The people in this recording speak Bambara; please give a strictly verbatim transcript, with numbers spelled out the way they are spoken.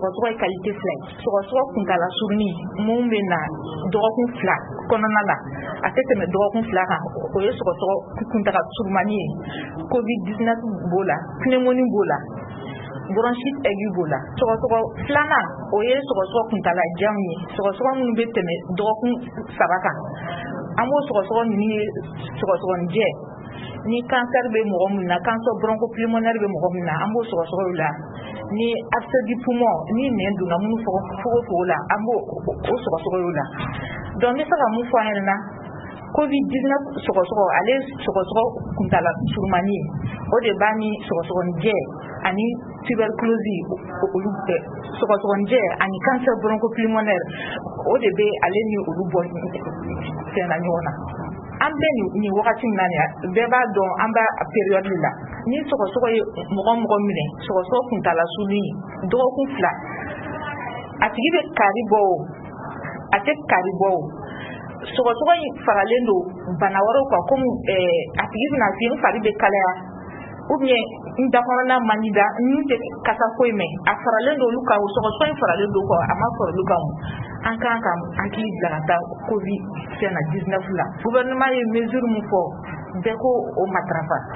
sɔgɔsɔgɔ ye qualité fila ye. Sɔgɔsɔgɔ kuntala surunni mun bɛ na dɔgɔkun fila kɔnɔna la a tɛ tɛmɛ dɔgɔkun fila kan, o ye sɔgɔsɔgɔ kuntala surumani ye. covid dix-neuf b'o la, pneumonie b'o la, bronchite aiguë b'o la. Sɔgɔsɔgɔ filanan o ye sɔgɔsɔgɔ kuntala jan ye, sɔgɔsɔgɔ minnu bɛ tɛmɛ dɔgɔkun saba kan. An b'o sɔgɔsɔgɔ ninnu ye sɔgɔsɔgɔnijɛ. Ni cancer bɛ mɔgɔ min na, cancer bronchopulmonaire bɛ mɔgɔ min na, an b'o sɔgɔsɔgɔ o la. Ni abcès du poumon, ni nɛn donna minnu fogofogo la, an b'o o sɔgɔsɔgɔ o la. Donc n bɛ se ka mun fɔ an ɲɛna, covid dix-neuf sɔgɔsɔgɔ ale ye sɔgɔsɔgɔ kuntala surumani ye. O de b'a ni sɔgɔsɔgɔnijɛ ani tuberculose olu bɛɛ, sɔgɔsɔgɔnijɛ ani cancer bronchopulmonaire o de bɛ ale ni olu bɔ fɛnna ɲɔgɔn na. An bɛ nin wagati min na nin bɛɛ b'a dɔn an b'a période la. Ni sɔgɔsɔgɔ ye mɔgɔ mɔgɔ minɛ, sɔgɔsɔgɔ kuntala surunni dɔgɔkun fila, a tigi bɛ kari bɔ o, a tɛ kari bɔ o. Sɔgɔsɔgɔ in faralen don bana wɛrɛw kan komi a tigi bɛna f'i ye n fari bɛ kalaya ou bien n da kɔnɔna man di da, n tɛ kasa foyi mɛn, a faralen don olu kan, o sɔgɔsɔgɔ in faralen don kɔ, a ma fara olu kan. An kan ka hakili bila ka taa covid dix-neuf la. Gouvernement ye mesure mun fɔ bɛɛ ko o matarafa.